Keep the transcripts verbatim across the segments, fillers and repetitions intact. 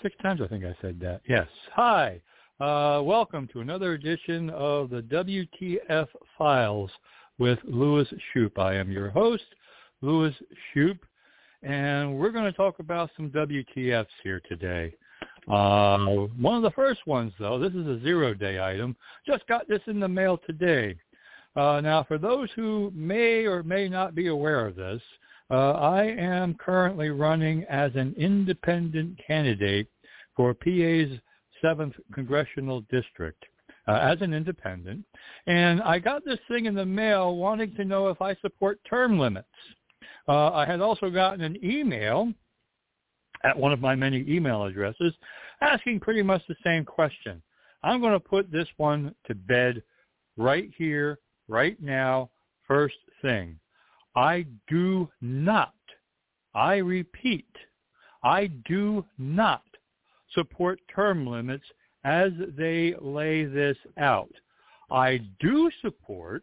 Six times I think I said that. Yes. Hi. Uh, welcome to another edition of the W T F Files with Louis Shoup. I am your host, Louis Shoup, and we're going to talk about some W T Fs here today. Uh, one of the first ones, though, this is a zero-day item. Just got this in the mail today. Uh, now, for those who may or may not be aware of this, uh, I am currently running as an independent candidate for P A's seventh Congressional District uh, as an independent. And I got this thing in the mail wanting to know if I support term limits. Uh, I had also gotten an email at one of my many email addresses asking pretty much the same question. I'm going to put this one to bed right here, right now, first thing. I do not, I repeat, I do not support term limits as they lay this out. I do support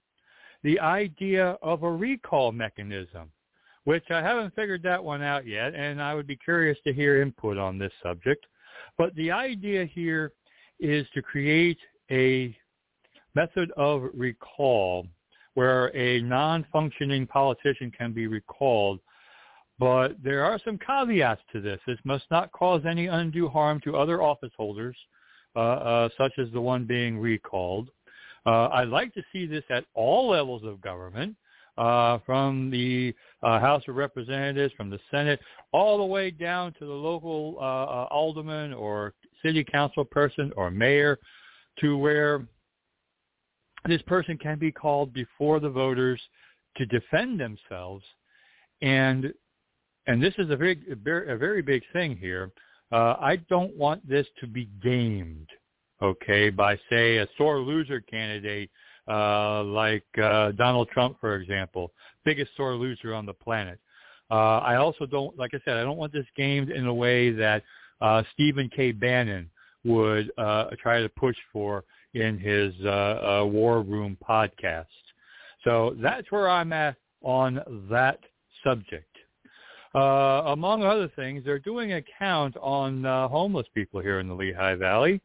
the idea of a recall mechanism, which I haven't figured that one out yet, and I would be curious to hear input on this subject. But the idea here is to create a method of recall where a non-functioning politician can be recalled. But there are some caveats to this. This must not cause any undue harm to other office holders, uh, uh, such as the one being recalled. Uh, I'd like to see this at all levels of government, uh, from the uh, House of Representatives, from the Senate, all the way down to the local uh, uh, alderman or city council person or mayor, to where this person can be called before the voters to defend themselves. And and this is a very, a very big thing here. Uh, I don't want this to be gamed, okay, by, say, a sore loser candidate uh, like uh, Donald Trump, for example, biggest sore loser on the planet. Uh, I also don't, like I said, I don't want this gamed in a way that uh, Stephen K. Bannon would uh, try to push for in his uh, uh, War Room podcast. So that's where I'm at on that subject. Uh, among other things, they're doing a count on uh, homeless people here in the Lehigh Valley.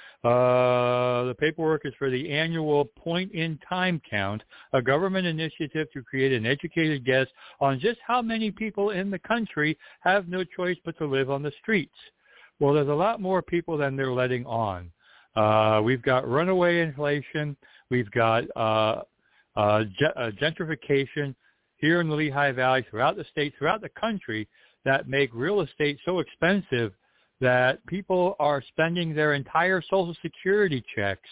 Uh, the paperwork is for the annual point-in-time count, a government initiative to create an educated guess on just how many people in the country have no choice but to live on the streets. Well, there's a lot more people than they're letting on. Uh, we've got runaway inflation. We've got uh, uh, ge- uh, gentrification here in the Lehigh Valley, throughout the state, throughout the country, that make real estate so expensive that people are spending their entire Social Security checks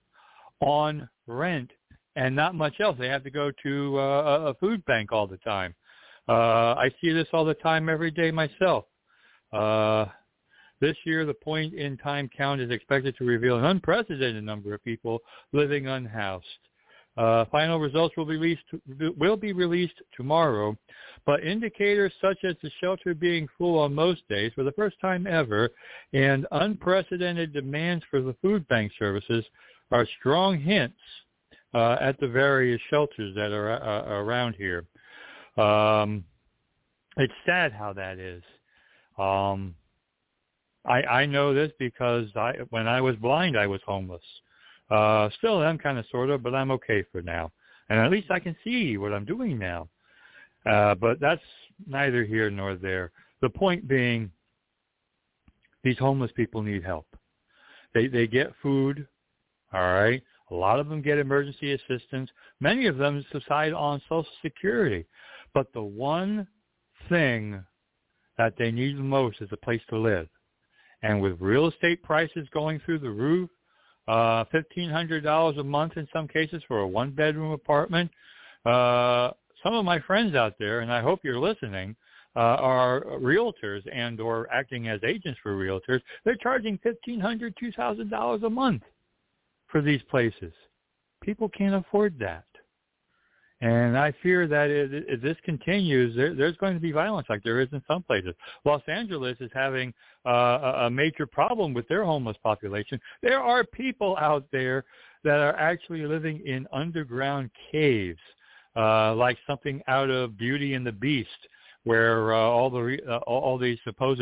on rent and not much else. They have to go to uh, a food bank all the time. Uh, I see this all the time every day myself. Uh, This year, the point-in-time count is expected to reveal an unprecedented number of people living unhoused. Uh, final results will be released will be released tomorrow, but indicators such as the shelter being full on most days for the first time ever and unprecedented demands for the food bank services are strong hints uh, at the various shelters that are uh, around here. Um, it's sad how that is. Um, I, I know this because I, when I was blind, I was homeless. Uh, still am kind of, sort of, but I'm okay for now. And at least I can see what I'm doing now. Uh, but that's neither here nor there. The point being, these homeless people need help. They they get food, all right? A lot of them get emergency assistance. Many of them subside on Social Security. But the one thing that they need the most is a place to live. And with real estate prices going through the roof, uh, fifteen hundred dollars a month in some cases for a one-bedroom apartment, uh, some of my friends out there, and I hope you're listening, uh, are realtors and or acting as agents for realtors. They're charging fifteen hundred dollars, two thousand dollars a month for these places. People can't afford that. And I fear that if this continues, there, there's going to be violence like there is in some places. Los Angeles is having uh, a major problem with their homeless population. There are people out there that are actually living in underground caves, uh, like something out of Beauty and the Beast, where uh, all the uh, all these supposed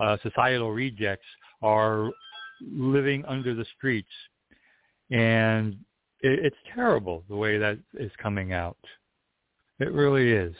uh, societal rejects are living under the streets. And it, it's terrible the way that is coming out. It really is.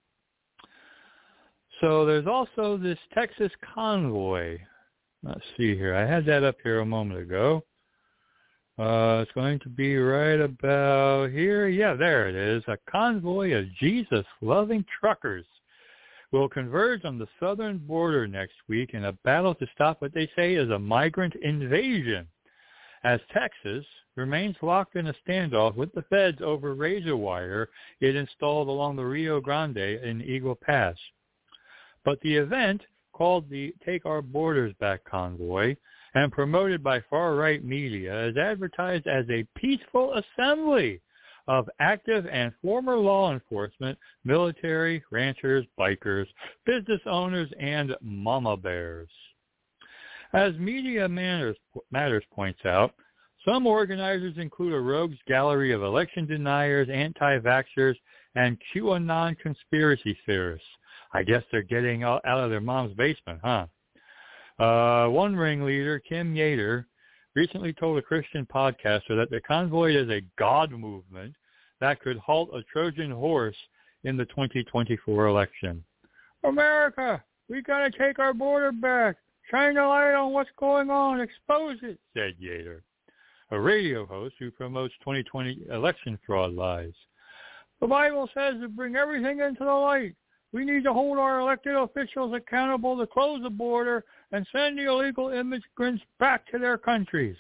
So there's also this Texas convoy. Let's see here. I had that up here a moment ago. Uh, it's going to be right about here. Yeah, there it is. A convoy of Jesus-loving truckers will converge on the southern border next week in a battle to stop what they say is a migrant invasion, as Texas remains locked in a standoff with the feds over razor wire it installed along the Rio Grande in Eagle Pass. But the event, called the Take Our Borders Back Convoy and promoted by far-right media, is advertised as a peaceful assembly of active and former law enforcement, military, ranchers, bikers, business owners, and mama bears. As Media Matters, Matters points out, some organizers include a rogues gallery of election deniers, anti-vaxxers, and QAnon conspiracy theorists. I guess they're getting out of their mom's basement, huh? Uh, one ringleader, Kim Yater, recently told a Christian podcaster that the convoy is a God movement that could halt a Trojan horse in the twenty twenty-four election. America, we got to take our border back. Shine the light on what's going on. Expose it, said Yater, a radio host who promotes twenty twenty election fraud lies. The Bible says to bring everything into the light. We need to hold our elected officials accountable to close the border and send the illegal immigrants back to their countries.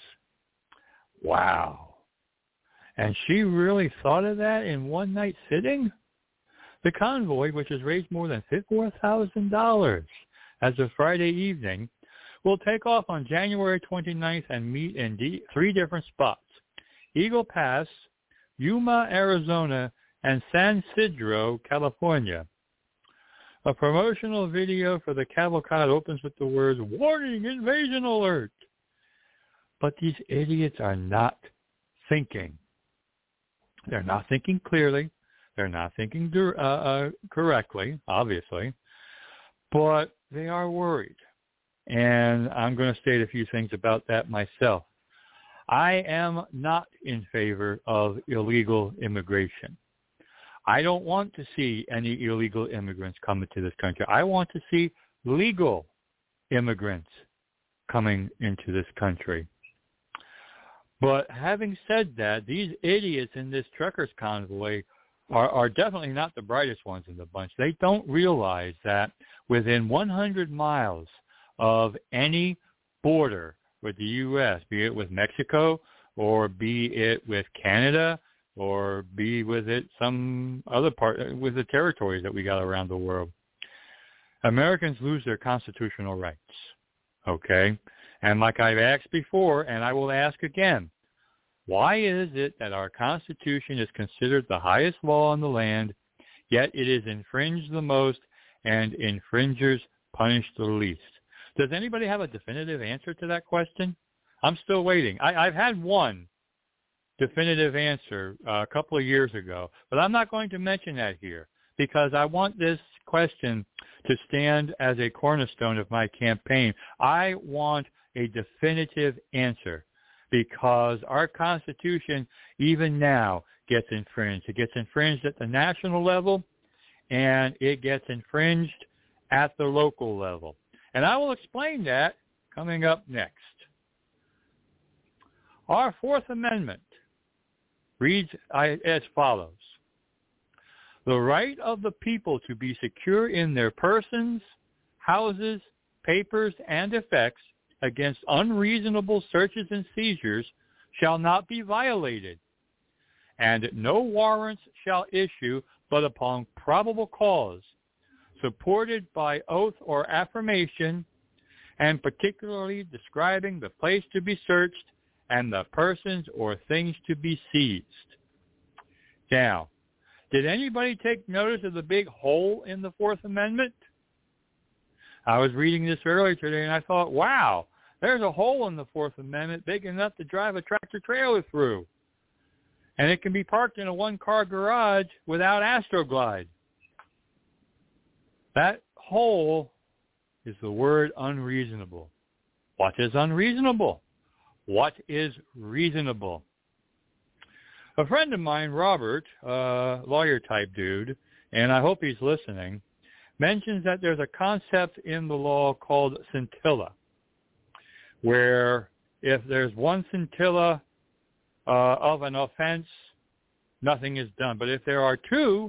Wow. And she really thought of that in one night sitting? The convoy, which has raised more than four thousand dollars as of Friday evening, will take off on January twenty-ninth and meet in d- three different spots: Eagle Pass, Yuma, Arizona, and San Ysidro, California. A promotional video for the cavalcade opens with the words, "Warning, invasion alert." But these idiots are not thinking. They're not thinking clearly. They're not thinking uh, uh, correctly, obviously. But they are worried. And I'm going to state a few things about that myself. I am not in favor of illegal immigration. I don't want to see any illegal immigrants come into this country. I want to see legal immigrants coming into this country. But having said that, these idiots in this truckers convoy are, are definitely not the brightest ones in the bunch. They don't realize that within one hundred miles of any border with the U S, be it with Mexico or be it with Canada, or be with it some other part, with the territories that we got around the world, Americans lose their constitutional rights, okay? And like I've asked before, and I will ask again, why is it that our Constitution is considered the highest law on the land, yet it is infringed the most and infringers punished the least? Does anybody have a definitive answer to that question? I'm still waiting. I, I've had one definitive answer uh, a couple of years ago, but I'm not going to mention that here because I want this question to stand as a cornerstone of my campaign. I want a definitive answer because our Constitution, even now, gets infringed. It gets infringed at the national level, and it gets infringed at the local level. And I will explain that coming up next. Our Fourth Amendment reads as follows: the right of the people to be secure in their persons, houses, papers, and effects against unreasonable searches and seizures shall not be violated, and no warrants shall issue but upon probable cause, supported by oath or affirmation, and particularly describing the place to be searched and the persons or things to be seized. Now, did anybody take notice of the big hole in the Fourth Amendment? I was reading this earlier today, and I thought, wow, there's a hole in the Fourth Amendment big enough to drive a tractor-trailer through. And it can be parked in a one-car garage without Astroglide. That hole is the word unreasonable. What is unreasonable? What is reasonable? A friend of mine, Robert, uh, lawyer-type dude, and I hope he's listening, mentions that there's a concept in the law called scintilla, where if there's one scintilla uh, of an offense, nothing is done. But if there are two,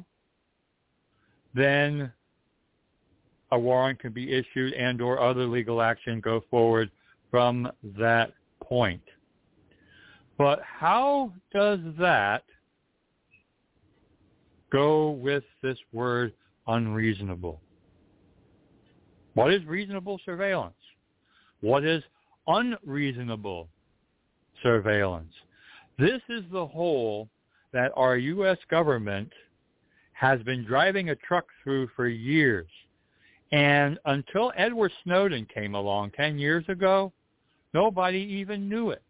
then a warrant can be issued and or other legal action go forward from that point. But how does that go with this word unreasonable? What is reasonable surveillance? What is unreasonable surveillance? This is the hole that our U S government has been driving a truck through for years. And until Edward Snowden came along ten years ago, nobody even knew it.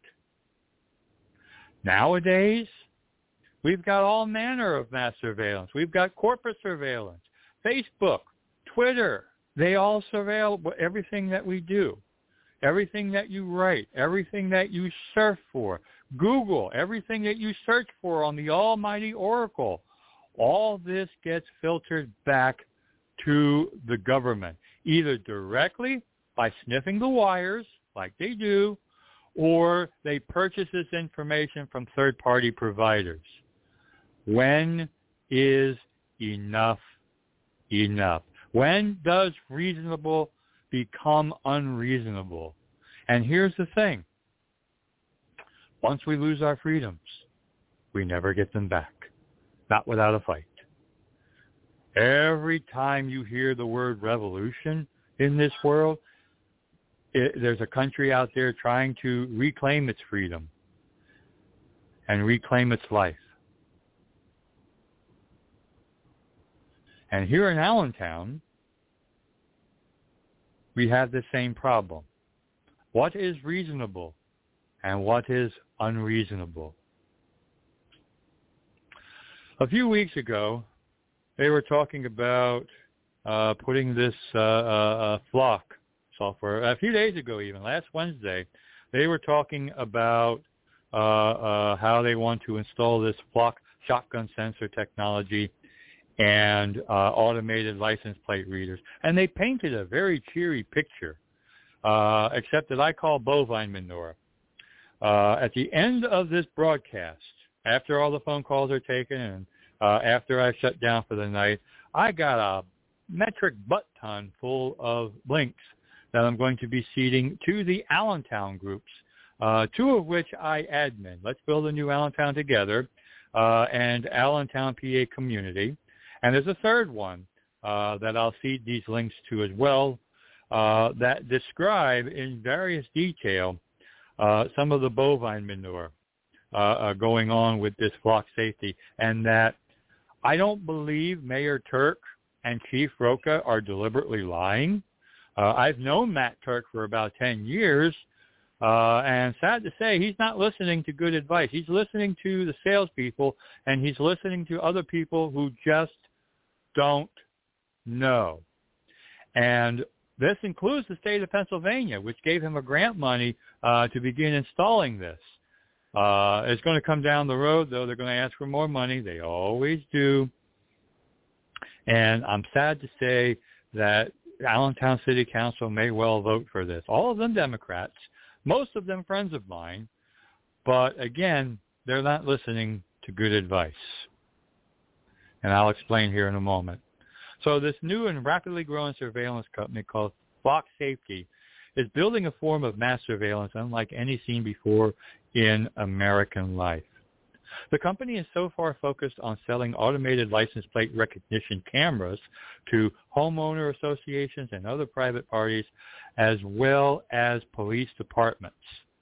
Nowadays, we've got all manner of mass surveillance. We've got corporate surveillance, Facebook, Twitter. They all surveil everything that we do, everything that you write, everything that you surf for. Google, everything that you search for on the almighty Oracle. All this gets filtered back to the government, either directly by sniffing the wires, like they do, or they purchase this information from third-party providers. When is enough enough? When does reasonable become unreasonable? And here's the thing. Once we lose our freedoms, we never get them back, not without a fight. Every time you hear the word revolution in this world, it, there's a country out there trying to reclaim its freedom and reclaim its life. And here in Allentown, we have the same problem. What is reasonable and what is unreasonable? A few weeks ago, they were talking about uh, putting this uh, uh, Flock software. A few days ago even, last Wednesday, they were talking about uh, uh, how they want to install this Flock shotgun sensor technology and uh, automated license plate readers. And they painted a very cheery picture, uh, except that I call bovine manure. Uh, at the end of this broadcast, after all the phone calls are taken and uh, after I shut down for the night, I got a metric butt ton full of links that I'm going to be seeding to the Allentown groups, uh, two of which I admin. Let's Build a New Allentown Together uh, and Allentown P A Community. And there's a third one uh, that I'll seed these links to as well uh, that describe in various detail uh, some of the bovine manure uh, uh, going on with this flock safety, and that I don't believe Mayor Turk and Chief Roca are deliberately lying. Uh, I've known Matt Turk for about ten years, uh, and sad to say, he's not listening to good advice. He's listening to the salespeople, and he's listening to other people who just don't know. And this includes the state of Pennsylvania, which gave him a grant money uh, to begin installing this. Uh, it's going to come down the road, though. They're going to ask for more money. They always do. And I'm sad to say that Allentown City Council may well vote for this. All of them Democrats, most of them friends of mine. But again, they're not listening to good advice. And I'll explain here in a moment. So this new and rapidly growing surveillance company called Flock Safety is building a form of mass surveillance unlike any seen before in American life. The company is so far focused on selling automated license plate recognition cameras to homeowner associations and other private parties, as well as police departments.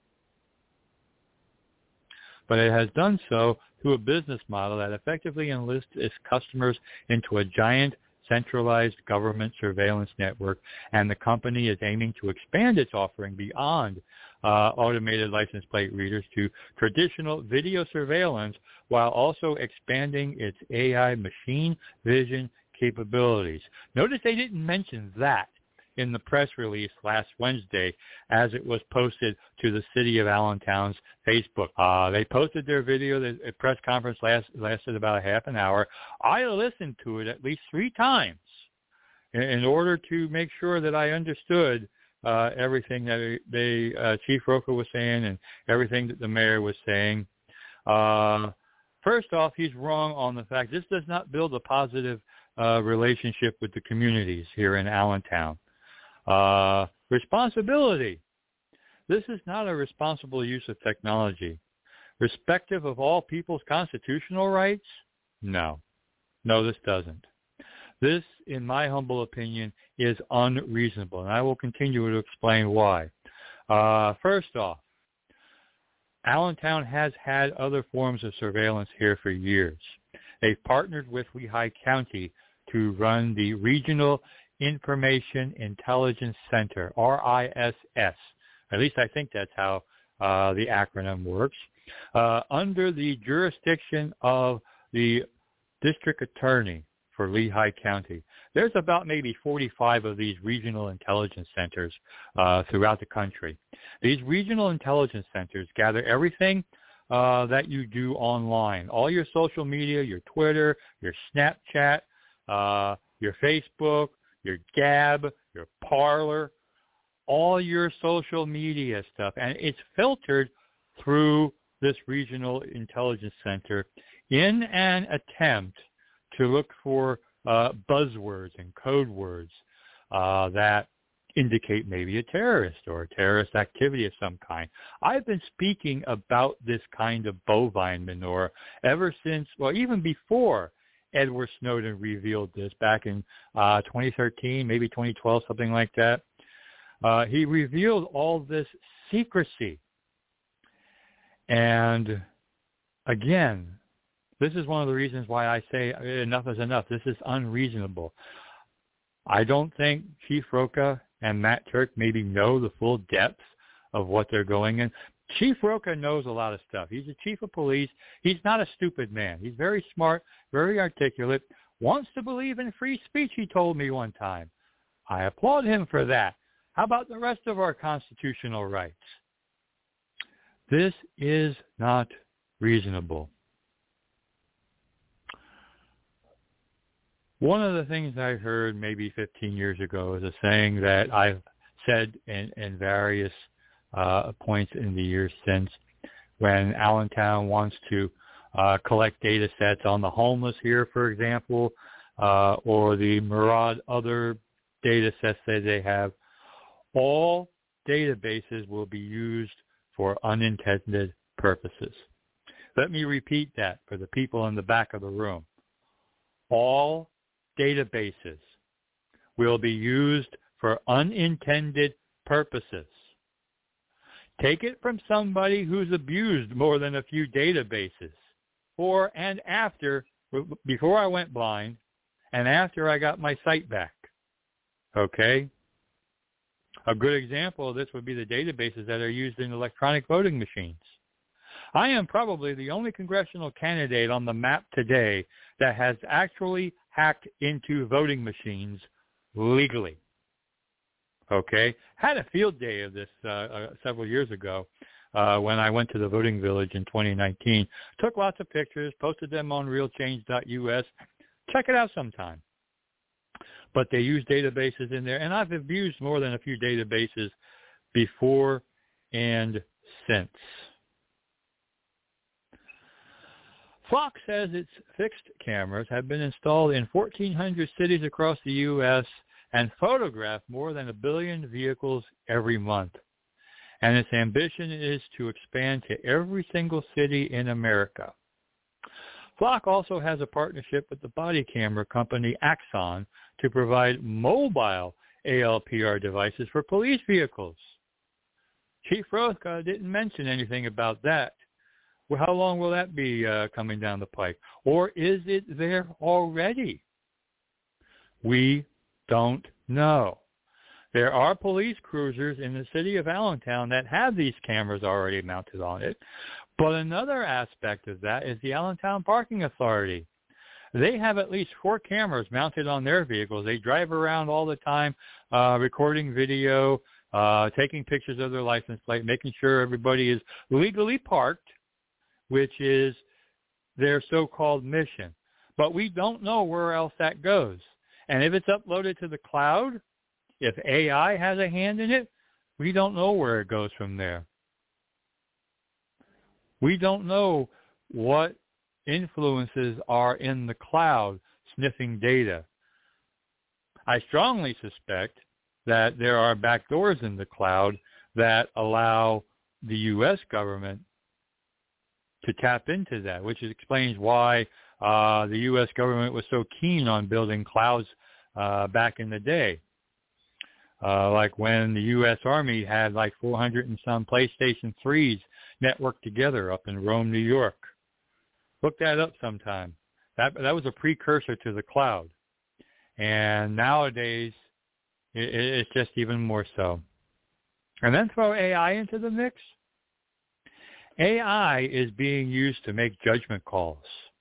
But it has done so through a business model that effectively enlists its customers into a giant centralized government surveillance network, and the company is aiming to expand its offering beyond uh, automated license plate readers to traditional video surveillance, while also expanding its A I machine vision capabilities. Notice they didn't mention that in the press release last Wednesday as it was posted to the City of Allentown's Facebook. Uh, they posted their video. The press conference last, lasted about a half an hour. I listened to it at least three times in, in order to make sure that I understood uh, everything that they, uh, Chief Rocha was saying and everything that the mayor was saying. Uh, first off, he's wrong on the fact this does not build a positive uh, relationship with the communities here in Allentown. Uh, responsibility. This is not a responsible use of technology. Respective of all people's constitutional rights? No. No, this doesn't. This, in my humble opinion, is unreasonable, and I will continue to explain why. Uh, first off, Allentown has had other forms of surveillance here for years. They've partnered with Lehigh County to run the Regional Information Intelligence Center, R I S S. At least I think that's how uh, the acronym works. Uh, under the jurisdiction of the district attorney for Lehigh County. There's about maybe forty-five of these regional intelligence centers uh, throughout the country. These regional intelligence centers gather everything uh, that you do online, all your social media, your Twitter, your Snapchat, uh, your Facebook, your Gab, your Parler, all your social media stuff. And it's filtered through this regional intelligence center in an attempt to look for uh, buzzwords and code words uh, that indicate maybe a terrorist or a terrorist activity of some kind. I've been speaking about this kind of bovine manure ever since, well, even before Edward Snowden revealed this back in uh, twenty thirteen, maybe twenty twelve, something like that. Uh, he revealed all this secrecy. And again, this is one of the reasons why I say enough is enough. This is unreasonable. I don't think Chief Rocha and Matt Turk maybe know the full depth of what they're going in. Chief Rocha knows a lot of stuff. He's a chief of police. He's not a stupid man. He's very smart, very articulate, wants to believe in free speech, he told me one time. I applaud him for that. How about the rest of our constitutional rights? This is not reasonable. One of the things I heard maybe fifteen years ago is a saying that I've said in, in various uh, points in the years since, when Allentown wants to uh, collect data sets on the homeless here, for example, uh, or the myriad other data sets that they have. All databases will be used for unintended purposes. Let me repeat that for the people in the back of the room. All databases will be used for unintended purposes. Take it from somebody who's abused more than a few databases. Or and after, before I went blind, and after I got my sight back. Okay? A good example of this would be the databases that are used in electronic voting machines. I am probably the only congressional candidate on the map today that has actually hacked into voting machines legally. Okay? Had a field day of this uh, uh, several years ago uh, when I went to the voting village in twenty nineteen. Took lots of pictures, posted them on real change dot U S. Check it out sometime. But they use databases in there, and I've abused more than a few databases before and since. Fox says its fixed cameras have been installed in fourteen hundred cities across the U S and photograph more than a billion vehicles every month. And its ambition is to expand to every single city in America. Flock also has a partnership with the body camera company Axon to provide mobile A L P R devices for police vehicles. Chief Rocha didn't mention anything about that. Well, how long will that be uh, coming down the pike? Or is it there already? We don't know. There are police cruisers in the city of Allentown that have these cameras already mounted on it. But another aspect of that is the Allentown Parking Authority. They have at least four cameras mounted on their vehicles. They drive around all the time, uh, recording video, uh, taking pictures of their license plate, making sure everybody is legally parked, which is their so-called mission. But we don't know where else that goes. And if it's uploaded to the cloud, if A I has a hand in it, we don't know where it goes from there. We don't know what influences are in the cloud sniffing data. I strongly suspect that there are backdoors in the cloud that allow the U S government to tap into that, which explains why uh, the U S government was so keen on building clouds uh, back in the day. Uh, like when the U S Army had like four hundred and some PlayStation threes networked together up in Rome, New York. Look that up sometime. That that was a precursor to the cloud. And nowadays, it, it's just even more so. And then throw A I into the mix. A I is being used to make judgment calls.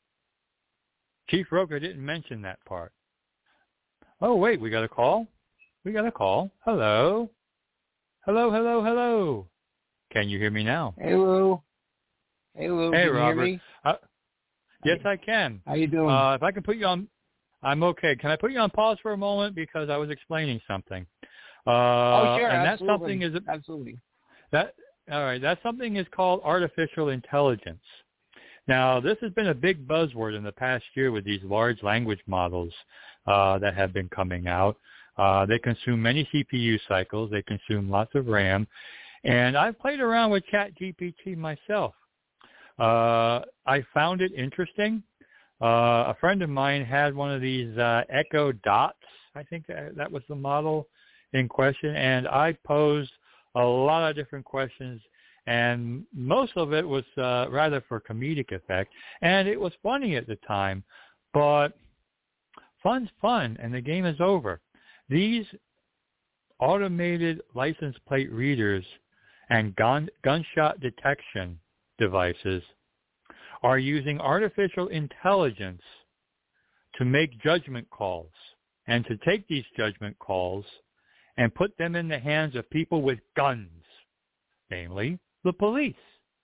Chief Roker didn't mention that part. Oh, wait, we got a call? We got a call. Hello? Hello, hello, hello. Can you hear me now? Hello. Hello, hey, can Robert. you hear me? Uh, yes, I can. How you doing? Uh, if I can put you on, I'm okay. Can I put you on pause for a moment because I was explaining something? Uh, oh, sure, and absolutely. That's something is absolutely. That all right. That something is called artificial intelligence. Now, this has been a big buzzword in the past year with these large language models uh, that have been coming out. Uh, they consume many C P U cycles. They consume lots of RAM. And I've played around with ChatGPT myself. Uh, I found it interesting. Uh, a friend of mine had one of these uh, Echo Dots. I think that, that was the model in question. And I posed a lot of different questions. And most of it was uh, rather for comedic effect. And it was funny at the time. But fun's fun, and the game is over. These automated license plate readers and gun, gunshot detection devices are using artificial intelligence to make judgment calls and to take these judgment calls and put them in the hands of people with guns, namely the police.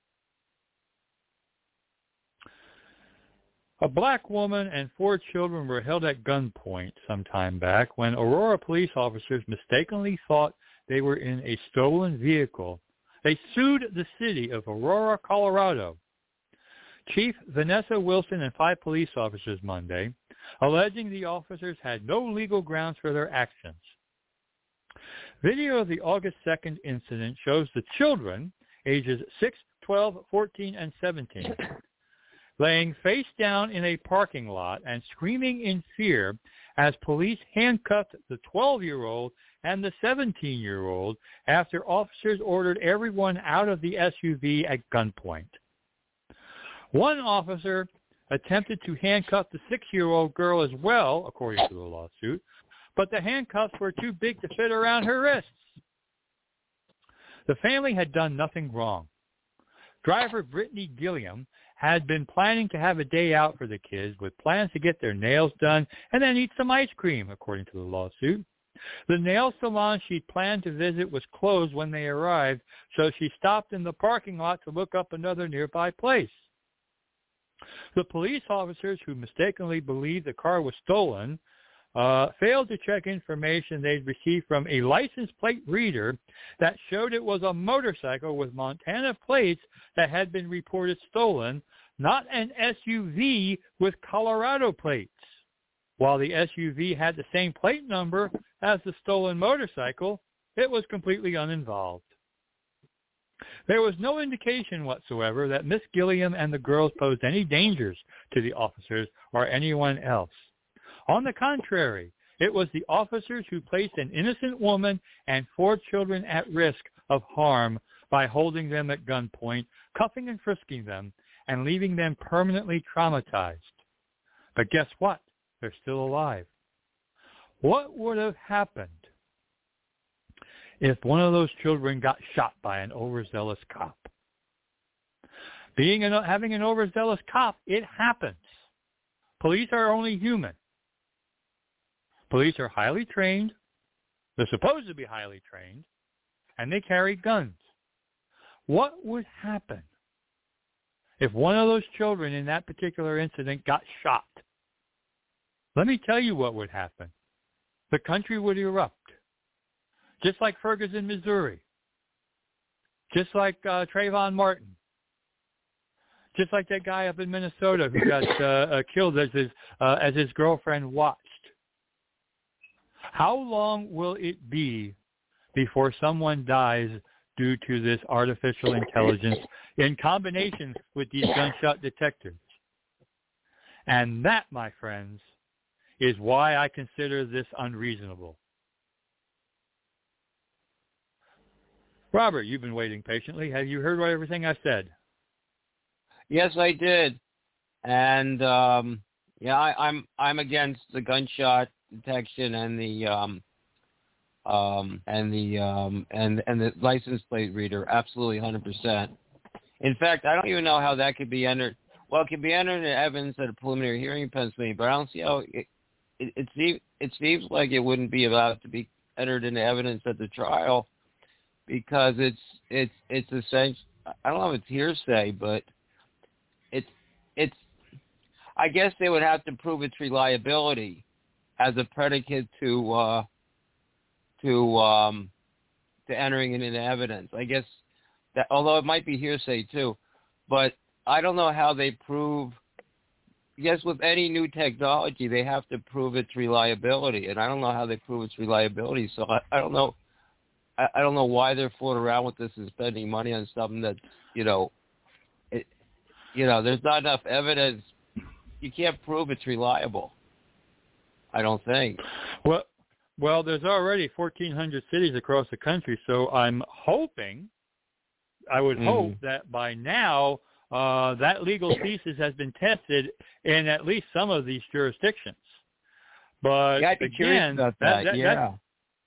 A black woman and four children were held at gunpoint some time back when Aurora police officers mistakenly thought they were in a stolen vehicle. They sued the city of Aurora, Colorado. Chief Vanessa Wilson and five police officers Monday, alleging the officers had no legal grounds for their actions. Video of the August second incident shows the children, ages six, twelve, fourteen, and seventeen, laying face down in a parking lot and screaming in fear as police handcuffed the twelve-year-old and the seventeen-year-old after officers ordered everyone out of the S U V at gunpoint. One officer attempted to handcuff the six-year-old girl as well, according to the lawsuit, but the handcuffs were too big to fit around her wrists. The family had done nothing wrong. Driver Brittany Gilliam had been planning to have a day out for the kids with plans to get their nails done and then eat some ice cream, according to the lawsuit. The nail salon she planned to visit was closed when they arrived, so she stopped in the parking lot to look up another nearby place. The police officers who mistakenly believed the car was stolen uh, failed to check information they'd received from a license plate reader that showed it was a motorcycle with Montana plates that had been reported stolen, not an S U V with Colorado plates. While the S U V had the same plate number as the stolen motorcycle, it was completely uninvolved. There was no indication whatsoever that Miss Gilliam and the girls posed any dangers to the officers or anyone else. On the contrary, it was the officers who placed an innocent woman and four children at risk of harm by holding them at gunpoint, cuffing and frisking them, and leaving them permanently traumatized. But guess what? They're still alive. What would have happened if one of those children got shot by an overzealous cop? Being an, having an overzealous cop, it happens. police are only human. Police are highly trained. They're supposed to be highly trained, and they carry guns. What would happen if one of those children in that particular incident got shot? Let me tell you what would happen. The country would erupt, just like Ferguson, Missouri, just like uh, Trayvon Martin, just like that guy up in Minnesota who got uh, uh, killed as his uh, as his girlfriend watched. How long will it be before someone dies due to this artificial intelligence in combination with these gunshot detectors? And that, my friends, is why I consider this unreasonable. Robert, you've been waiting patiently. Have you heard everything I said? Yes, I did. And um, yeah, I, I'm I'm against the gunshot detection and the um, um, and the um, and and the license plate reader. Absolutely, one hundred percent. In fact, I don't even know how that could be entered. Well, it can be entered in evidence at a preliminary hearing in Pennsylvania, but I don't see how it it, it, seems, it seems like it wouldn't be allowed to be entered into evidence at the trial because it's it's it's essential. I don't know if it's hearsay, but it's it's. I guess they would have to prove its reliability as a predicate to uh, to um, to entering it into evidence. I guess that, although it might be hearsay too, but I don't know how they prove. I guess with any new technology, they have to prove its reliability, and I don't know how they prove its reliability. So I, I don't know. I, I don't know why they're fooling around with this and spending money on something that you know, it, you know, there's not enough evidence. You can't prove it's reliable. I don't think. Well, well, there's already fourteen hundred cities across the country, so I'm hoping, I would mm. hope that by now uh, that legal thesis has been tested in at least some of these jurisdictions. But yeah, I'd be again, curious about that. that, that yeah. That,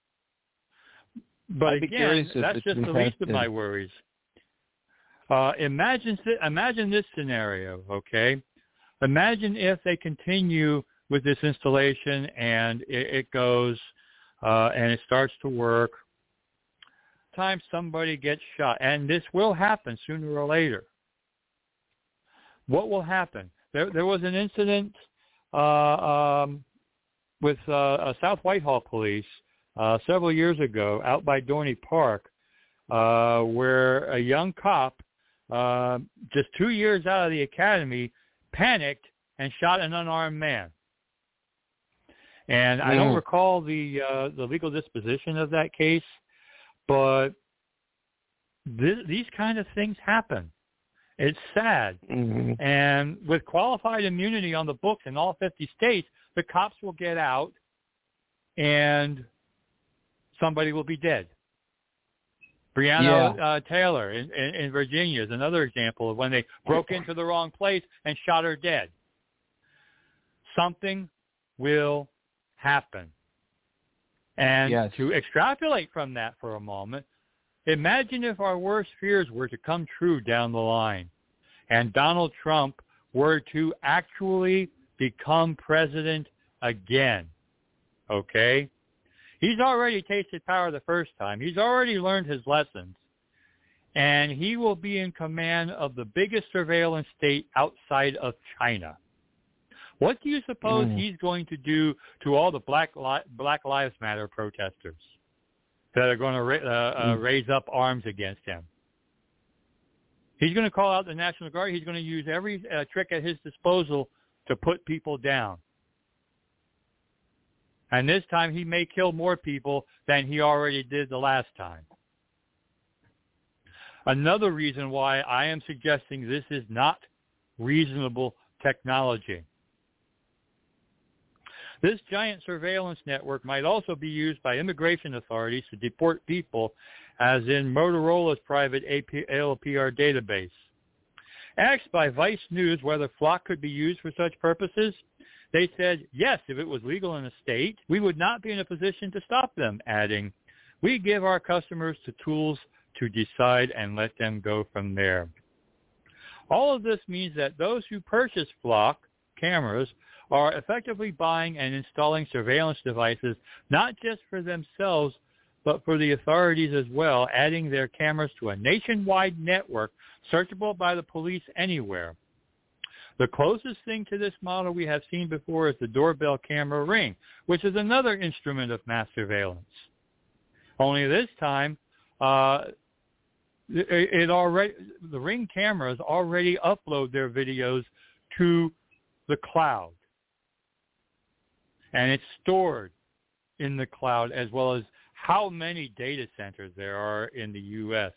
but I'd again, that's just the least of my worries. Uh, imagine, imagine this scenario, okay? Imagine if they continue with this installation and it, it goes uh, and it starts to work. Time somebody gets shot, and this will happen sooner or later. What will happen? There, there was an incident uh, um, with uh, South Whitehall police uh, several years ago out by Dorney Park uh, where a young cop, uh, just two years out of the academy, panicked and shot an unarmed man. And I don't recall the uh, the legal disposition of that case, but th- these kind of things happen. It's sad. Mm-hmm. And with qualified immunity on the books in all fifty states, the cops will get out and somebody will be dead. Breonna yeah. uh, Taylor in, in, in Virginia is another example of when they broke into the wrong place and shot her dead. Something will happen. And yes. to extrapolate from that for a moment, imagine if our worst fears were to come true down the line and Donald Trump were to actually become president again, okay? He's already tasted power the first time. He's already learned his lessons. And he will be in command of the biggest surveillance state outside of China. What do you suppose mm. he's going to do to all the Black Li- Black Lives Matter protesters that are going to ra- uh, uh, mm. raise up arms against him? He's going to call out the National Guard. He's going to use every uh, trick at his disposal to put people down. And this time he may kill more people than he already did the last time. Another reason why I am suggesting this is not reasonable technology. This giant surveillance network might also be used by immigration authorities to deport people, as in Motorola's private A L P R database. Asked by Vice News whether Flock could be used for such purposes, they said, yes, if it was legal in a state, we would not be in a position to stop them, adding, we give our customers the tools to decide and let them go from there. All of this means that those who purchase Flock cameras are effectively buying and installing surveillance devices, not just for themselves, but for the authorities as well, adding their cameras to a nationwide network searchable by the police anywhere. The closest thing to this model we have seen before is the doorbell camera Ring, which is another instrument of mass surveillance. Only this time, uh, it, it already the Ring cameras already upload their videos to the cloud, and it's stored in the cloud, as well as how many data centers there are in the U S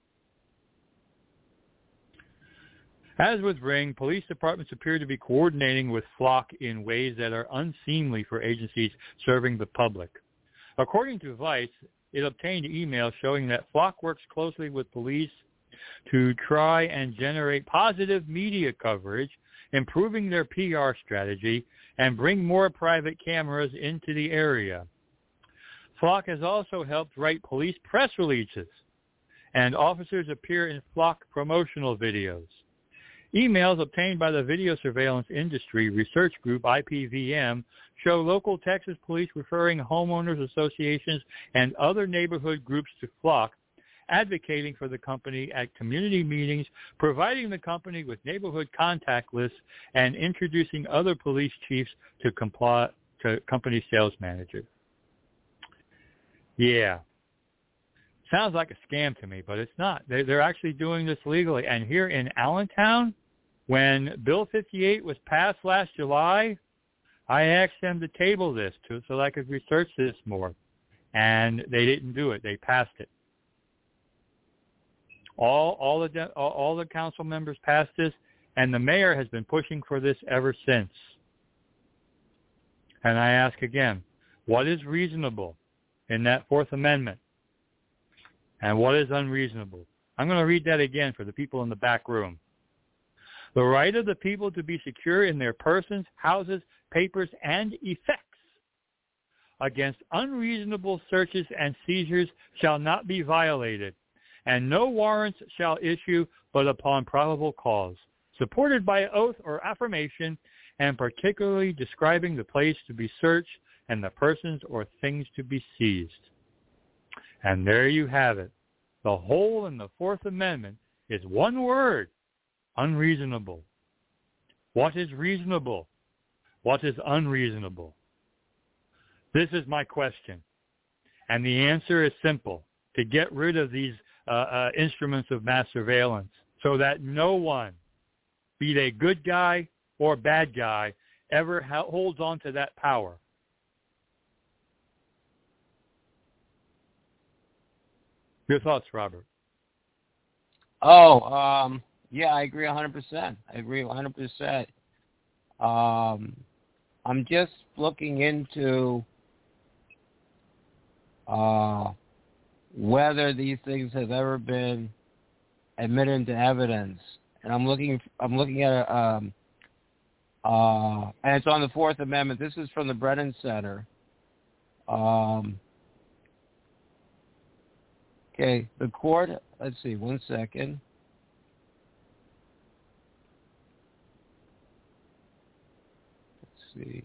As with Ring, police departments appear to be coordinating with Flock in ways that are unseemly for agencies serving the public. According to Vice, it obtained emails showing that Flock works closely with police to try and generate positive media coverage, improving their P R strategy, and bring more private cameras into the area. Flock has also helped write police press releases, and officers appear in Flock promotional videos. Emails obtained by the video surveillance industry research group I P V M show local Texas police referring homeowners associations and other neighborhood groups to Flock, advocating for the company at community meetings, providing the company with neighborhood contact lists, and introducing other police chiefs to comply to company sales managers. Yeah. Sounds like a scam to me, but it's not. They're, they're actually doing this legally. And here in Allentown, when Bill fifty-eight was passed last July, I asked them to table this to, so I could research this more. And they didn't do it. They passed it. All, all, the, all, all the council members passed this, and the mayor has been pushing for this ever since. And I ask again, what is reasonable in that Fourth Amendment, and what is unreasonable? I'm going to read that again for the people in the back room. The right of the people to be secure in their persons, houses, papers, and effects against unreasonable searches and seizures shall not be violated, and no warrants shall issue but upon probable cause, supported by oath or affirmation, and particularly describing the place to be searched and the persons or things to be seized. And there you have it. The hole in the Fourth Amendment is one word: unreasonable. What is reasonable? What is unreasonable? This is my question. And the answer is simple: to get rid of these uh, uh, instruments of mass surveillance so that no one, be they good guy or bad guy, ever ha- holds on to that power. Your thoughts, Robert? Oh, um, yeah, I agree one hundred percent. I agree one hundred percent. Um, I'm just looking into uh, whether these things have ever been admitted into evidence, and I'm looking. I'm looking at a, um, uh, and it's on the Fourth Amendment. This is from the Brennan Center. Um, Okay, the court, let's see, one second. Let's see.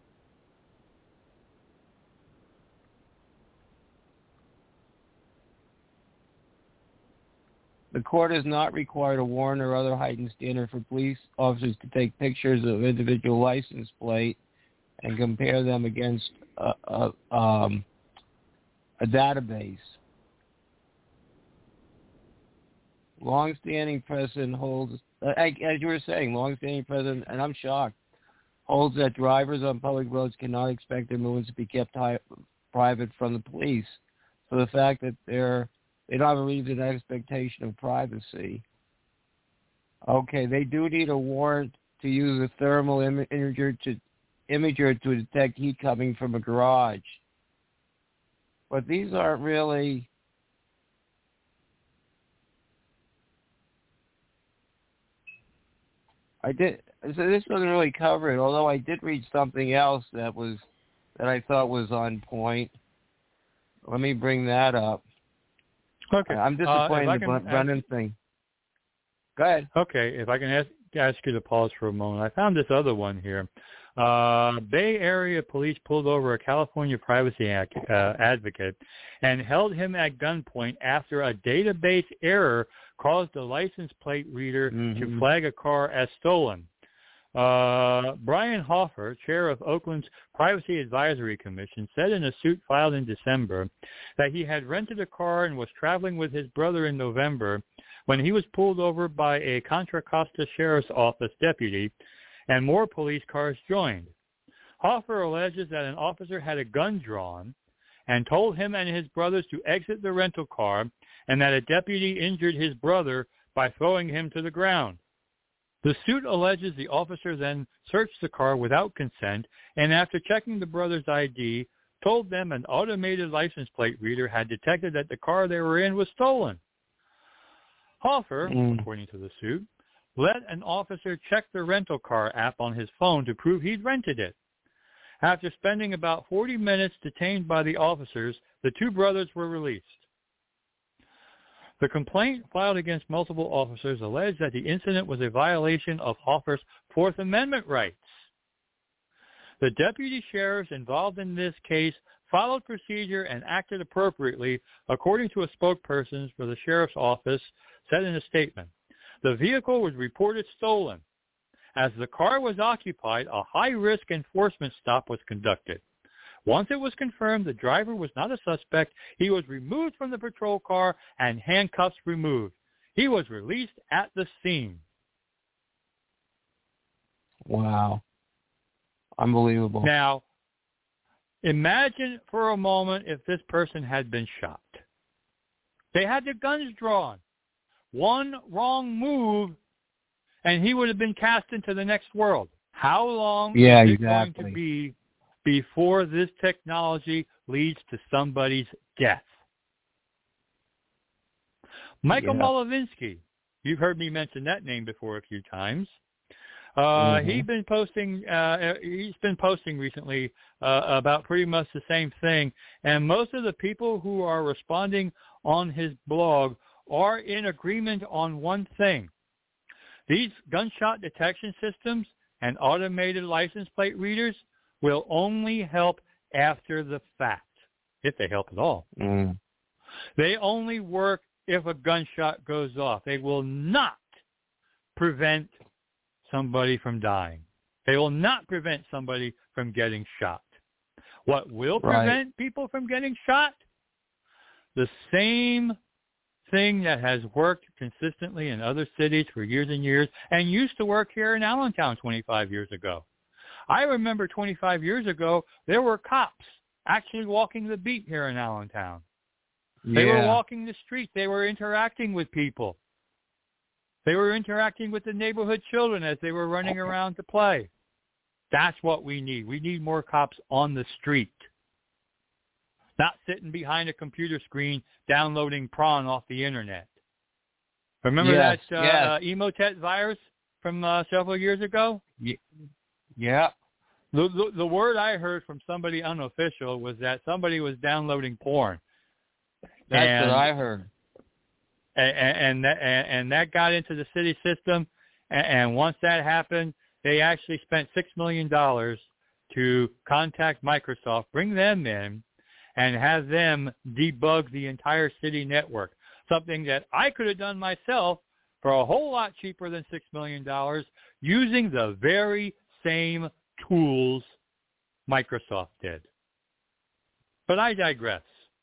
The court has not required a warrant or other heightened standard for police officers to take pictures of individual license plate and compare them against a, a, um, a database. Long-standing precedent holds, as you were saying, long-standing precedent, and I'm shocked, holds that drivers on public roads cannot expect their movements to be kept high, private from the police. So the fact that they're, they don't have a reasonable expectation of privacy. Okay, they do need a warrant to use a thermal im- imager to imager to detect heat coming from a garage. But these aren't really... I did. So this doesn't really cover it, although I did read something else that was that I thought was on point. Let me bring that up. Okay. I'm disappointed uh, in the Brennan ask, thing. Go ahead. Okay, if I can ask, ask you to pause for a moment. I found this other one here. Uh, Bay Area police pulled over a California privacy ac- uh, advocate and held him at gunpoint after a database error caused the license plate reader mm-hmm. to flag a car as stolen. Uh, Brian Hoffer, chair of Oakland's Privacy Advisory Commission, said in a suit filed in December that he had rented a car and was traveling with his brother in November when he was pulled over by a Contra Costa Sheriff's Office deputy, and more police cars joined. Hoffer alleges that an officer had a gun drawn and told him and his brothers to exit the rental car, and that a deputy injured his brother by throwing him to the ground. The suit alleges the officer then searched the car without consent, and after checking the brother's I D, told them an automated license plate reader had detected that the car they were in was stolen. Hoffer, mm. according to the suit, let an officer check the rental car app on his phone to prove he'd rented it. After spending about forty minutes detained by the officers, the two brothers were released. The complaint filed against multiple officers alleged that the incident was a violation of Hoffer's Fourth Amendment rights. The deputy sheriffs involved in this case followed procedure and acted appropriately, according to a spokesperson for the sheriff's office said in a statement. The vehicle was reported stolen. As the car was occupied, a high-risk enforcement stop was conducted. Once it was confirmed the driver was not a suspect, he was removed from the patrol car and handcuffs removed. He was released at the scene. Wow. Unbelievable. Now, imagine for a moment if this person had been shot. They had their guns drawn. One wrong move, and he would have been cast into the next world. How long yeah, is it exactly. going to be before this technology leads to somebody's death? Michael yeah. Molovinsky, you've heard me mention that name before a few times. Uh, mm-hmm. He's been posting. Uh, he's been posting recently uh, about pretty much the same thing, and most of the people who are responding on his blog are in agreement on one thing. These gunshot detection systems and automated license plate readers will only help after the fact, if they help at all. Mm. They only work if a gunshot goes off. They will not prevent somebody from dying. They will not prevent somebody from getting shot. What will prevent right. people from getting shot? The same thing that has worked consistently in other cities for years and years and used to work here in Allentown twenty-five years ago. I remember twenty-five years ago, there were cops actually walking the beat here in Allentown. Yeah. They were walking the street. They were interacting with people. They were interacting with the neighborhood children as they were running around to play. That's what we need. We need more cops on the street. Not sitting behind a computer screen downloading prawn off the internet. Remember yes, that uh, yes. uh, Emotet virus from uh, several years ago? Yeah. The, the the word I heard from somebody unofficial was that somebody was downloading porn. That's and, what I heard. And, and, that, and, and that got into the city system, and, and once that happened, they actually spent six million dollars to contact Microsoft, bring them in, and have them debug the entire city network, something that I could have done myself for a whole lot cheaper than six million dollars using the very same tools Microsoft did. But I digress.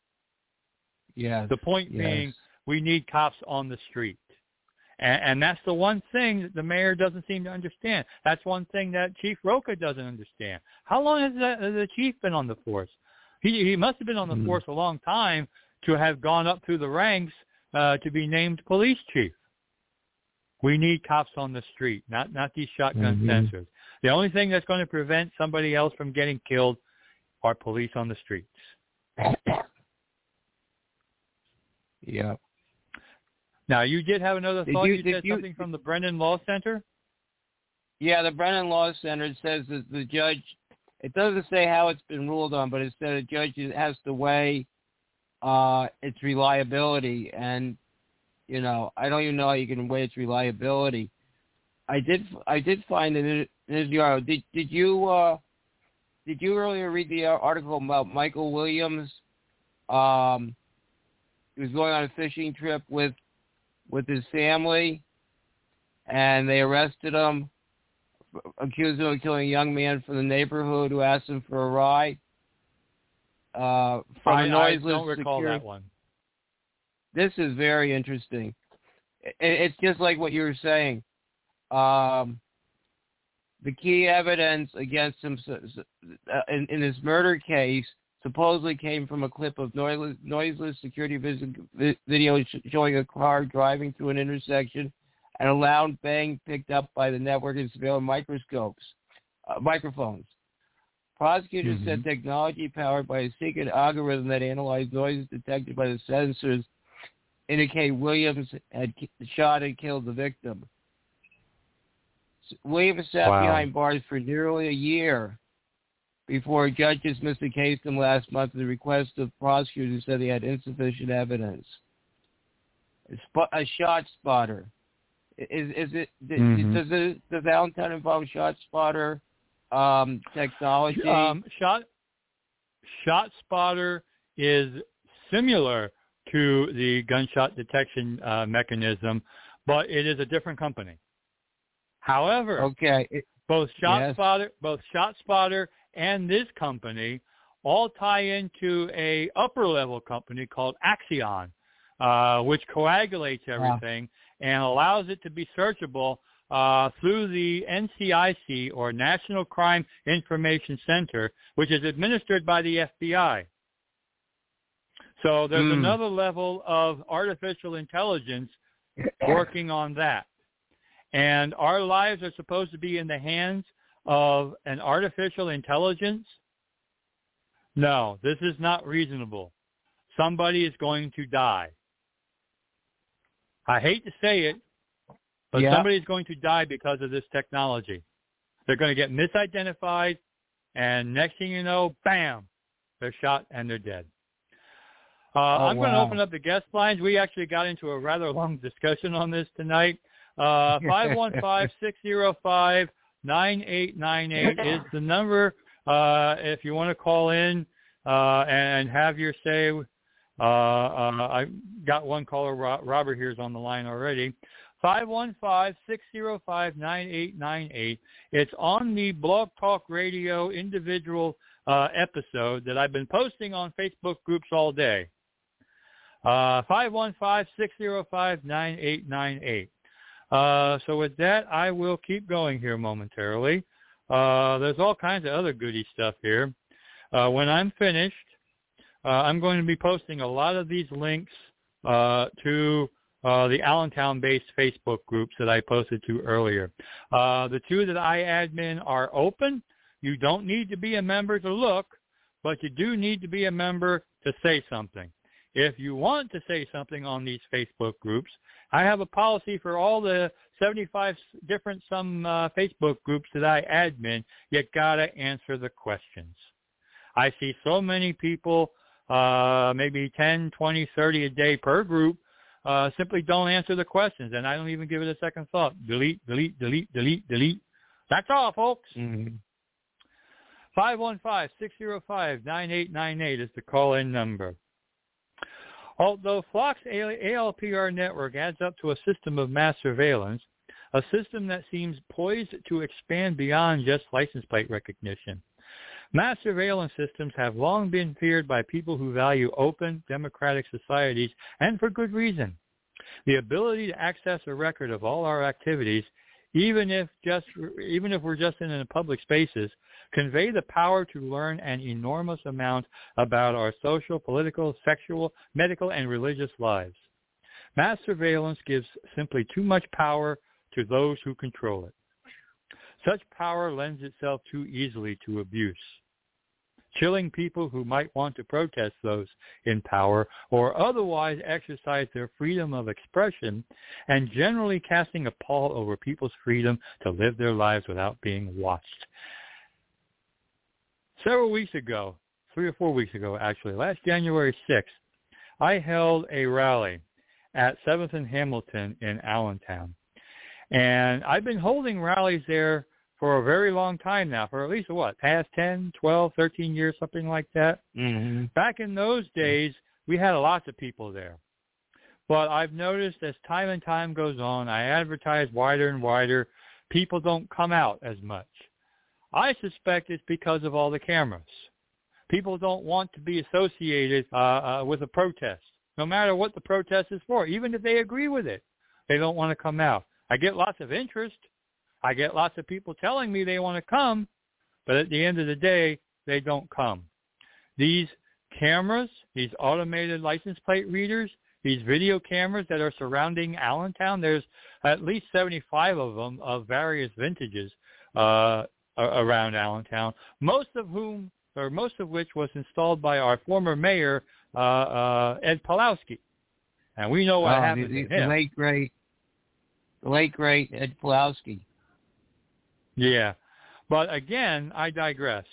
Yes. The point yes. being, we need cops on the street. And, and that's the one thing that the mayor doesn't seem to understand. That's one thing that Chief Rocha doesn't understand. How long has the, the chief been on the force? He, he must have been on the mm. force a long time to have gone up through the ranks uh, to be named police chief. We need cops on the street, not not these shotgun mm-hmm. sensors. The only thing that's going to prevent somebody else from getting killed are police on the streets. Yeah. Now, you did have another thought. You, You, said you, something from the Brennan Law Center? Yeah, the Brennan Law Center says that the judge, it doesn't say how it's been ruled on, but it said a judge has to weigh uh, its reliability. And, you know, I don't even know how you can weigh its reliability. I did I did find an interview. Did did you uh, did you earlier read the article about Michael Williams? Um, he was going on a fishing trip with with his family, and they arrested him, accused him of killing a young man from the neighborhood who asked him for a ride. Uh, from I, a noiseless I don't recall security. that one. This is very interesting. It, it's just like what you were saying. Um, the key evidence against him in, in this murder case supposedly came from a clip of noiseless, noiseless security vis- video showing a car driving through an intersection and a loud bang picked up by the network of surveillance microscopes, uh, microphones. Prosecutors mm-hmm. said technology powered by a secret algorithm that analyzed noises detected by the sensors indicate Williams had shot and killed the victim. Williams sat wow. behind bars for nearly a year before a judge dismissed the case him last month at the request of prosecutors who said he had insufficient evidence. A, sp- a shot spotter. Is, is it, mm-hmm. does, it, does Allentown involve shot spotter um, technology? Um, shot, shot spotter is similar to the gunshot detection uh, mechanism, but it is a different company. However, okay. It, both yes. ShotSpotter, both ShotSpotter and this company all tie into a upper level company called Axion, uh, which coagulates everything wow. and allows it to be searchable uh, through the N C I C, or National Crime Information Center, which is administered by the F B I. So there's mm. another level of artificial intelligence working on that. And our lives are supposed to be in the hands of an artificial intelligence? No, this is not reasonable. Somebody is going to die. I hate to say it, but yeah. somebody is going to die because of this technology. They're going to get misidentified, and next thing you know, bam, they're shot and they're dead. Uh, oh, I'm wow. going to open up the guest lines. We actually got into a rather long discussion on this tonight. Uh, five one five, six zero five, nine eight nine eight is the number uh, if you want to call in uh, and have your say. Uh, uh, I got one caller, Robert, here is on the line already. five one five, six zero five, nine eight nine eight. It's on the Blog Talk Radio individual uh, episode that I've been posting on Facebook groups all day. Uh, five one five, six zero five, nine eight nine eight. Uh, so with that, I will keep going here momentarily. Uh, there's all kinds of other goody stuff here. Uh, when I'm finished, uh, I'm going to be posting a lot of these links uh, to uh, the Allentown-based Facebook groups that I posted to earlier. Uh, the two that I admin are open. You don't need to be a member to look, but you do need to be a member to say something. If you want to say something on these Facebook groups, I have a policy for all the seventy-five different some uh, Facebook groups that I admin. You got to answer the questions. I see so many people, uh, maybe ten, twenty, thirty a day per group, uh, simply don't answer the questions, and I don't even give it a second thought. Delete, delete, delete, delete, delete. That's all, folks. Mm-hmm. five one five, six zero five, nine eight nine eight is the call-in number. Although Flock's A L P R network adds up to a system of mass surveillance, a system that seems poised to expand beyond just license plate recognition. Mass surveillance systems have long been feared by people who value open, democratic societies, and for good reason. The ability to access a record of all our activities, even if just even if we're just in, in public spaces, convey the power to learn an enormous amount about our social, political, sexual, medical, and religious lives. Mass surveillance gives simply too much power to those who control it. Such power lends itself too easily to abuse, chilling people who might want to protest those in power or otherwise exercise their freedom of expression, and generally casting a pall over people's freedom to live their lives without being watched. Several weeks ago, three or four weeks ago actually, last January sixth, I held a rally at seventh and Hamilton in Allentown. And I've been holding rallies there for a very long time now, for at least, what, past ten, twelve, thirteen years, something like that. Mm-hmm. Back in those days, we had lots of people there. But I've noticed as time and time goes on, I advertise wider and wider, people don't come out as much. I suspect it's because of all the cameras. People don't want to be associated uh, uh, with a protest, no matter what the protest is for, even if they agree with it. They don't want to come out. I get lots of interest. I get lots of people telling me they want to come, but at the end of the day, they don't come. These cameras, these automated license plate readers, these video cameras that are surrounding Allentown, there's at least seventy-five of them of various vintages uh, around Allentown, most of whom, or most of which was installed by our former mayor, uh, uh, Ed Pawlowski. And we know what oh, happened the, to the him. late great, the late great Ed Pawlowski. Yeah. But again, I digress.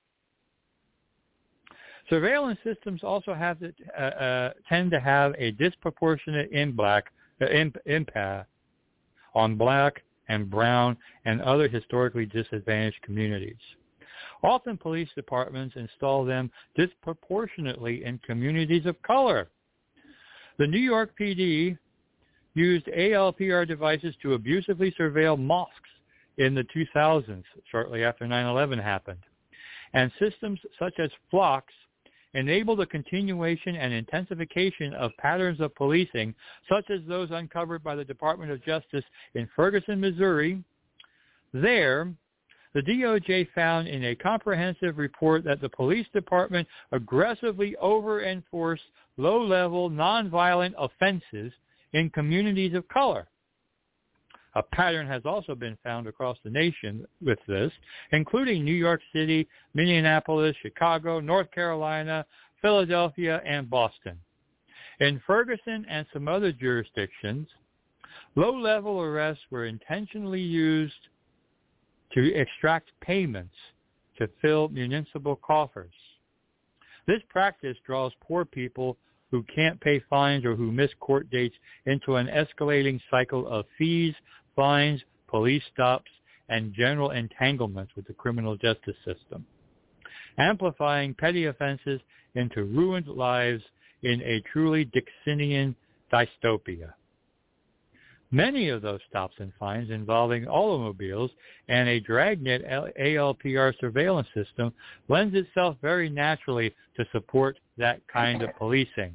Surveillance systems also have to, uh, uh, tend to have a disproportionate in black, uh, imp, impact on black and brown and other historically disadvantaged communities. Often police departments install them disproportionately in communities of color. The New York P D used A L P R devices to abusively surveil mosques in the two thousands, shortly after nine eleven happened. And systems such as Phlox enable the continuation and intensification of patterns of policing, such as those uncovered by the Department of Justice in Ferguson, Missouri. There, the D O J found in a comprehensive report that the police department aggressively over-enforced low-level, nonviolent offenses in communities of color. A pattern has also been found across the nation with this, including New York City, Minneapolis, Chicago, North Carolina, Philadelphia, and Boston. In Ferguson and some other jurisdictions, low-level arrests were intentionally used to extract payments to fill municipal coffers. This practice draws poor people who can't pay fines or who miss court dates into an escalating cycle of fees, fines, police stops, and general entanglements with the criminal justice system, amplifying petty offenses into ruined lives in a truly Dixonian dystopia. Many of those stops and fines involving automobiles and a dragnet A L P R surveillance system lends itself very naturally to support that kind of policing.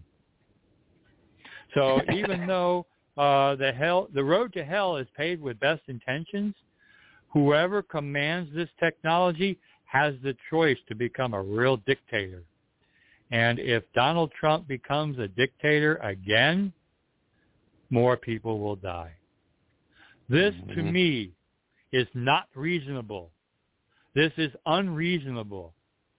So even though uh, the hell, the road to hell is paved with best intentions, whoever commands this technology has the choice to become a real dictator. And if Donald Trump becomes a dictator again, more people will die. This, mm-hmm. to me, is not reasonable. This is unreasonable.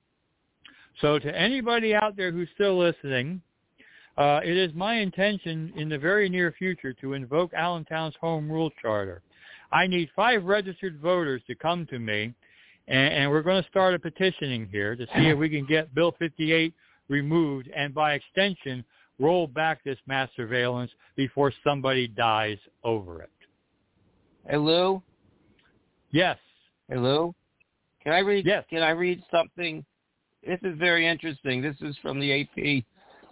So to anybody out there who's still listening, uh, it is my intention in the very near future to invoke Allentown's Home Rule Charter. I need five registered voters to come to me, and, and we're going to start a petitioning here to see if we can get Bill fifty-eight removed and, by extension, roll back this mass surveillance before somebody dies over it. Hey, Lou? Yes. Hey, Lou? Can I read, yes. Can I read something? This is very interesting. This is from the A P.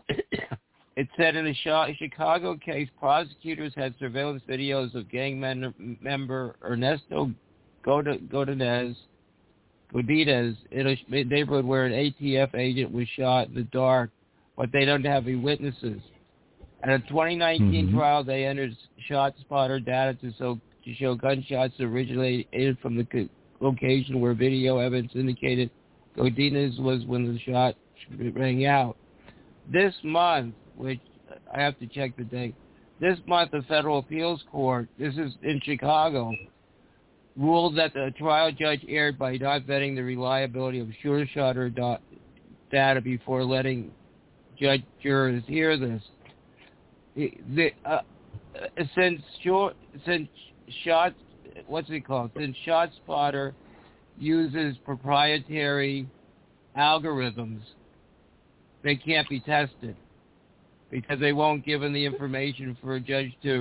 It said in the Chicago case, prosecutors had surveillance videos of gang member Ernesto Godinez, Godinez in a neighborhood where an A T F agent was shot in the dark, but they don't have any witnesses. At a twenty nineteen mm-hmm. trial, they entered shot spotter data to, so, to show gunshots originated from the location where video evidence indicated Godinez was when the shot rang out. This month, which I have to check the date, this month the Federal Appeals Court, this is in Chicago, ruled that the trial judge erred by not vetting the reliability of sure shutter data before letting judge jurors hear this. The, the, uh, since short, since shot, what's it called? Since ShotSpotter uses proprietary algorithms, they can't be tested because they won't give them the information for a judge to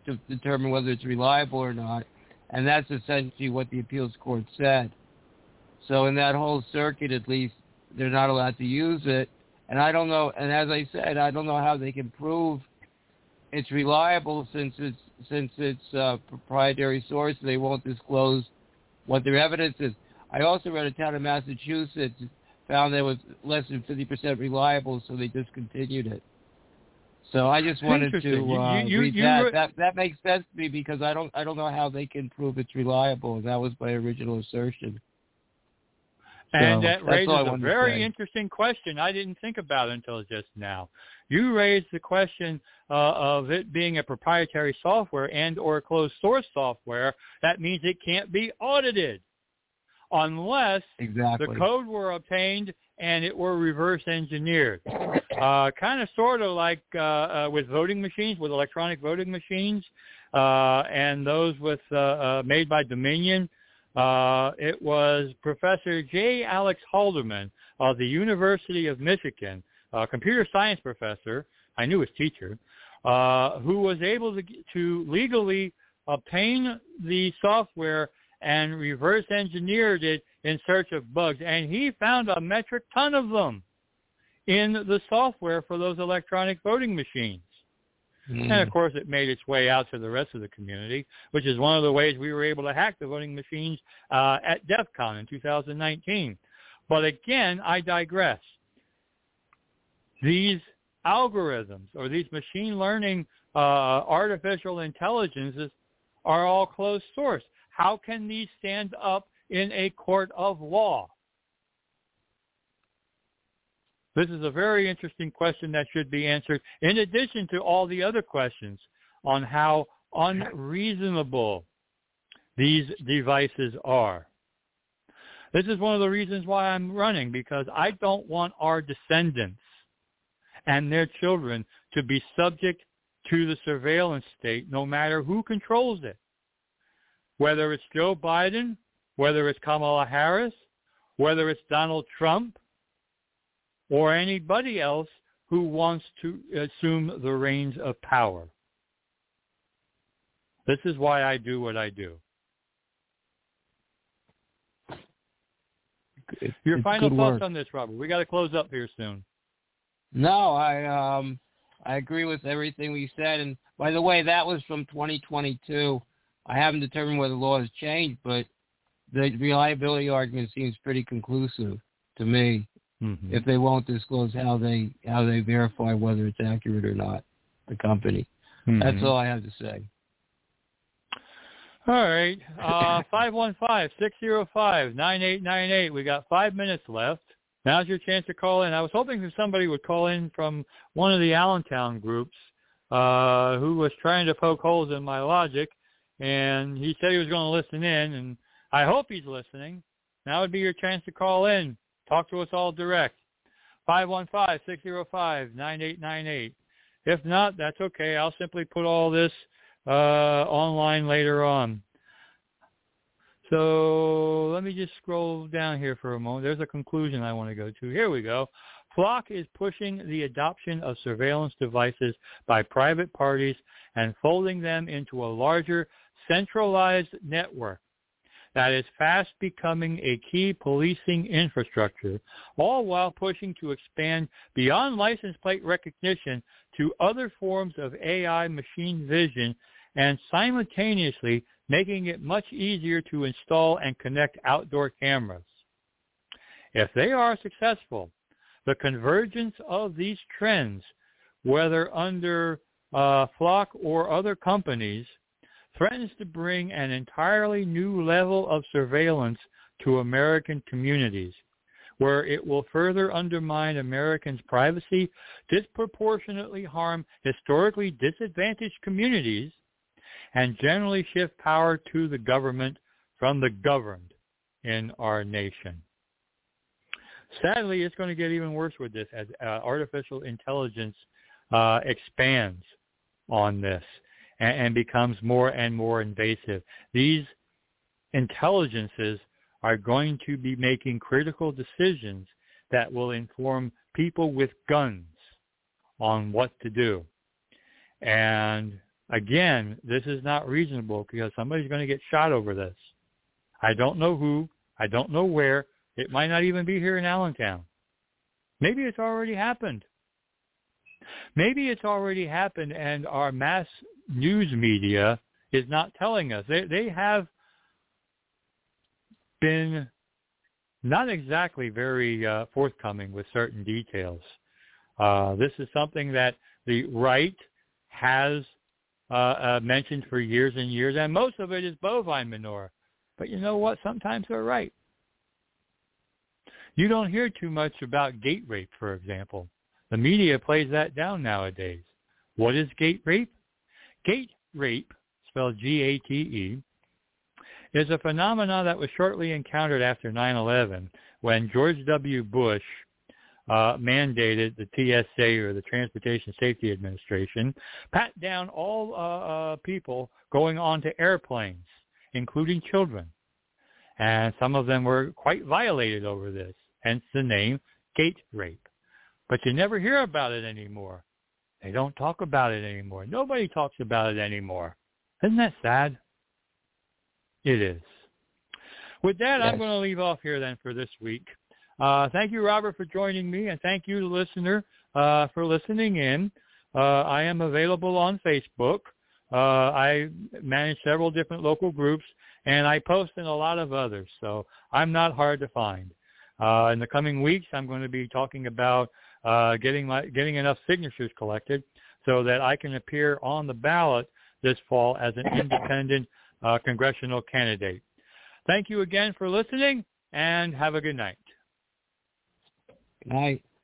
to determine whether it's reliable or not. And that's essentially what the appeals court said. So in that whole circuit, at least, they're not allowed to use it. And I don't know, and as I said, I don't know how they can prove it's reliable since it's since it's a proprietary source. They won't disclose what their evidence is. I also read a town in Massachusetts found that it was less than fifty percent reliable, so they discontinued it. So I just wanted to uh, you, you, read you that. Re- that. That makes sense to me because I don't I don't know how they can prove it's reliable. That was my original assertion. And so that raises a very interesting question I didn't think about until just now. You raised the question uh, of it being a proprietary software and or closed source software. That means it can't be audited unless exactly. the code were obtained and it were reverse engineered. Uh, kind of sort of like uh, uh, with voting machines, with electronic voting machines, uh, and those with uh, uh, made by Dominion. Uh, it was Professor J. Alex Halderman of the University of Michigan, a computer science professor, I knew his teacher, uh, who was able to, to legally obtain the software and reverse engineered it in search of bugs. And he found a metric ton of them in the software for those electronic voting machines. Mm. And, of course, it made its way out to the rest of the community, which is one of the ways we were able to hack the voting machines uh, at DEF CON in two thousand nineteen. But, again, I digress. These algorithms or these machine learning uh, artificial intelligences are all closed source. How can these stand up in a court of law? This is a very interesting question that should be answered, in addition to all the other questions on how unreasonable these devices are. This is one of the reasons why I'm running, because I don't want our descendants and their children to be subject to the surveillance state, no matter who controls it. Whether it's Joe Biden, whether it's Kamala Harris, whether it's Donald Trump, or anybody else who wants to assume the reins of power. This is why I do what I do. It, Your final thoughts work. on this, Robert? We got to close up here soon. No, I um, I agree with everything we said. And by the way, that was from twenty twenty-two. I haven't determined whether the law has changed, but the reliability argument seems pretty conclusive to me. Mm-hmm. If they won't disclose how they how they verify whether it's accurate or not, the company. Mm-hmm. That's all I have to say. All right. Uh, five one five, six zero five, nine eight nine eight. We got five minutes left. Now's your chance to call in. I was hoping that somebody would call in from one of the Allentown groups uh, who was trying to poke holes in my logic, and he said he was going to listen in, and I hope he's listening. Now would be your chance to call in. Talk to us all direct. five one five, six zero five, nine eight nine eight. If not, that's okay. I'll simply put all this uh, online later on. So let me just scroll down here for a moment. There's a conclusion I want to go to. Here we go. Flock is pushing the adoption of surveillance devices by private parties and folding them into a larger centralized network that is fast becoming a key policing infrastructure, all while pushing to expand beyond license plate recognition to other forms of A I machine vision and simultaneously making it much easier to install and connect outdoor cameras. If they are successful, the convergence of these trends, whether under uh, Flock or other companies, threatens to bring an entirely new level of surveillance to American communities, where it will further undermine Americans' privacy, disproportionately harm historically disadvantaged communities, and generally shift power to the government from the governed in our nation. Sadly, it's going to get even worse with this as uh, artificial intelligence uh, expands on this and, and becomes more and more invasive. These intelligences are going to be making critical decisions that will inform people with guns on what to do. And again, this is not reasonable because somebody's going to get shot over this. I don't know who. I don't know where. It might not even be here in Allentown. Maybe it's already happened. Maybe it's already happened and our mass news media is not telling us. They, they have been not exactly very uh, forthcoming with certain details. Uh, this is something that the right has uh, uh, mentioned for years and years, and most of it is bovine manure. But you know what? Sometimes they're right. You don't hear too much about gate rape, for example. The media plays that down nowadays. What is gate rape? Gate rape, spelled G A T E, is a phenomenon that was shortly encountered after nine eleven when George W. Bush uh, mandated the T S A, or the Transportation Safety Administration, pat down all uh, uh, people going onto airplanes, including children. And some of them were quite violated over this, hence the name gate rape. But you never hear about it anymore. They don't talk about it anymore. Nobody talks about it anymore. Isn't that sad? It is. With that, yes. I'm going to leave off here then for this week. Uh, thank you, Robert, for joining me, and thank you, the listener, uh, for listening in. Uh, I am available on Facebook. Uh, I manage several different local groups, and I post in a lot of others, so I'm not hard to find. Uh, in the coming weeks, I'm going to be talking about uh, getting my getting enough signatures collected so that I can appear on the ballot this fall as an independent uh, congressional candidate. Thank you again for listening, and have a good night. Good night.